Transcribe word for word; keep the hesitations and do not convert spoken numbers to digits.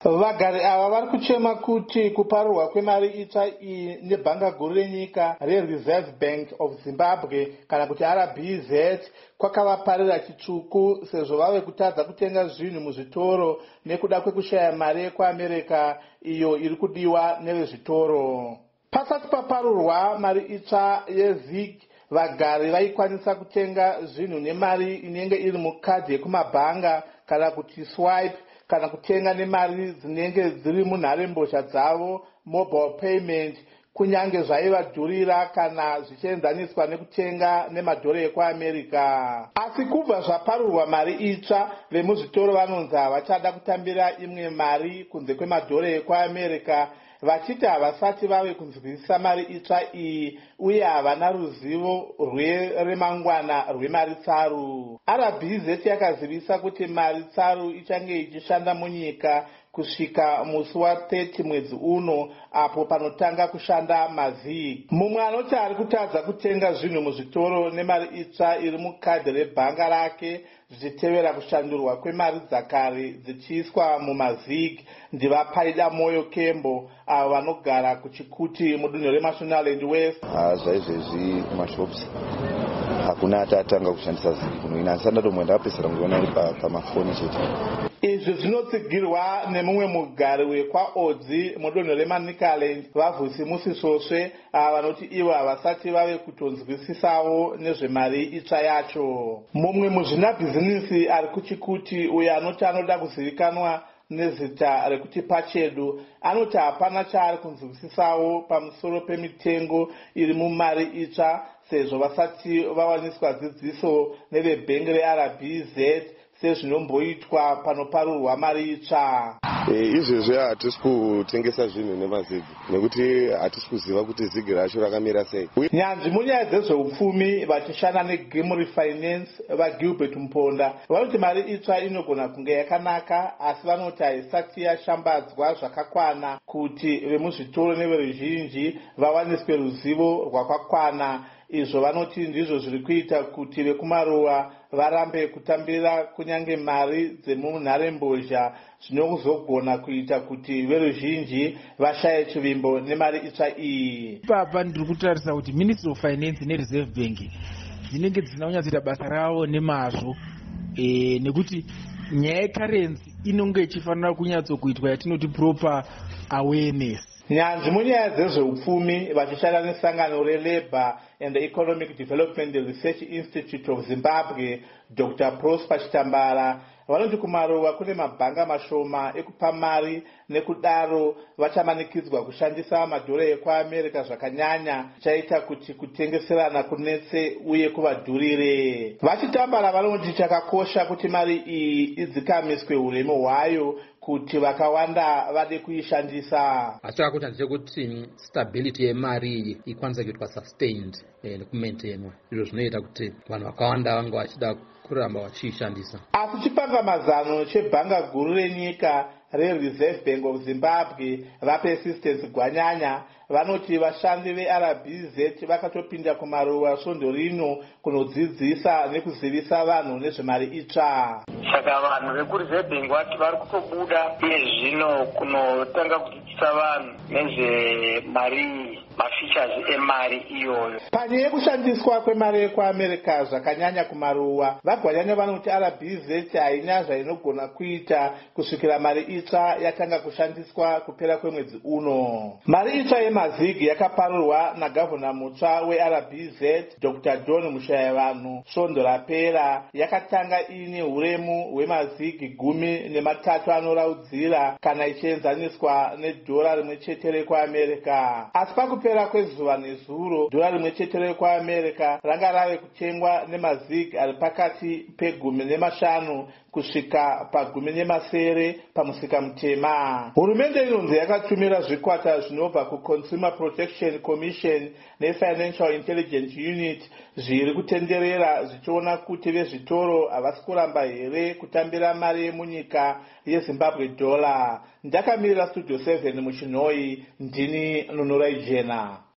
Vagari ava vari kuchema kuti kuparurwa kwemari itsva iyi nebhanga guru renyika reReserve Bank of Zimbabwe kana kuti R B Z kwakavaparira chitsvuku sezvo vave kutadza kutenga zvinhu muzvitoro nekuda kwekushaya mari yekuAmerica iyo iri kudiwa nevezvitoro. Pasati paparurwa mari itsva yeZig, vagari vaikwanisa kutenga zvinhu nemari inenge iri mukadhi yekumabhanga kana kuti swipe, kana kutenga nemari dzinenge dziri munharembozha dzavo mobile payment, kunyange zvaivadhurira kana zvichienzaniswa nekutenga nemadhora ekuAmerica. Asi kubva zvaparurwa mari itsva, vemuzvitoro vanonzi havachada kutambira imwe mari kunze kwemadhora ekuAmerica, vachiti havasati vave kunzwisisa mari itsva iyi uye havana ruzivo rwemangwana rwemari tsaru. R B Z yakazivisa kuti mari tsaru ichange ichishanda munyika kusvika musi wathirty mwedzi uno, apo panotanga kushanda mazig. Mumwe anoti ari kutadza kutenga zvinhu muzvitoro nemari itsva iri mukadhi rebhanga rake zvichitevera kushandurwa kwemari dzakare dzichiiswa mumazig ndivapaida moyo Kembo, avo vanogara kuchikuti mudunhu reMashonaland West. Zvaizvezvi kumashops hakuna atatanga kushandisa zig kuno ina asanda tomwe ndapesera ngoona iri pamafoni chete. Izvi zvinotsigirwa nemumwe mugari wekwaOdzi mudunhu reManicaland, Vavhusi Musisosve, ava vanoti ivo havasati vave kutonzwisisawo nezvemari itsva yacho. Mumwe muzvinabhizinisi ari kuchikuti uyo anoti anoda kuzivikanwa nezita rekuti Pachedu anoti hapana chaari kunzwisisawo pamusoro pemitengo iri mumari itsva sezvo vasati vawaniswa dzidziso nevebhengi reR B Z sezvinomboitwa panoparurwa mari itsva. Izvezvi hatisi kutengesa zvinhu nemazigi nekuti hatisi kuziva kuti zigi racho rakamira sei. Nyanzvi munyaya dzezveupfumi vachishanda neGimri Finance vaGilbert Mponda vanoti mari itsva inogona kunge yakanaka, asi vanoti haisati yashambadzwa zvakakwana kuti vemuzvitoro neveruzhinji vawaniswe ruzivo rwakakwana. Izvo vanoti ndizvo zviri kuita kuti vekumaruwa varambe kutambira kunyange mari dzemunharembozha, zvinozogona kuita kuti veruzhinji vashaye chivimbo nemari itsva iyi. Papa ndiri kutarisa kuti Ministry of Finance neReserve Bank dzinenge dzisina kunyatsoita basa ravo nemazvo, e, nekuti nyaya yekarensi inonge ichifanira kunyatsokuitwa yatinoti proper awareness. Nyanzvi munyaya dzezveupfumi vachishanda nesangano reLabour and Economic Development Research Institute of Zimbabwe, Doctor Prosper Chitambara, vanoti kumaruwa kune mabhanga mashoma ekupa mari nekudaro vachamanikidzwa kushandisa madhora ekuAmerica zvakanyanya, chaita kuti kutengeserana kunetse uye kuvadhurire. Vachitambara vanoti chakakosha kuti mari iyi idzikamiswe uremu hwayo kuti vakawanda vade kuishandisa. Achakakuta ndechekuti stability yemari iyi ikwanisa kuitwa sustained nekumaintainwa, izvo zvinoita kuti vanhu vakawanda vange vachida kuramba vachiishandisa. Asi chipangamazano chebhanga guru renyika reReserve Bank of Zimbabwe vaPersistence Gwanyanya vanoti vashandi veR B Z vakatopinda kumaruwa svondo rino kunodzidzisa nekuzivisa vanhu nezvemari itsva. Saka vanhu vekuReserve Bank vati vari kutobuda iye zvino kunotanga kudzidzisa vanhu nezvemari mafeatures emari iyoyo. Panyaya yekushandiswa kwemari yekuAmerica zvakanyanya kumaruwa, vaGwanyanya vanoti R B Z haina zvainogona kuita kusvikira mari itsva yatanga kushandiswa kupera kwemwedzi uno. Mari itsva yemazigi yakaparurwa nagavhona mutsva weR B Z Doctor John Mushayavanhu svondo rapera, yakatanga ine uremu hwemazigi gumi nematatu anoraudzira kana ichienzaniswa nedhora rimwe chete rekuAmerica. Asi pakupera kwezuva nezuro, dhora rimwe chete rekuAmerica ranga rave kutengwa nemazigi ari pakati pegumi nemashanu kusvika pagumi nemasere pamusika mutema. Hurumende inonzi yakatumira zvikwata zvinobva kuConsumer Protection Commission neFinancial Intelligence Unit zviri kutenderera zvichiona kuti vezvitoro havasi kuramba here kutambira mari yemunyika yeZimbabwe dollar. Ndakamirira Studio seven muChinoi, ndini Nunurai Jena.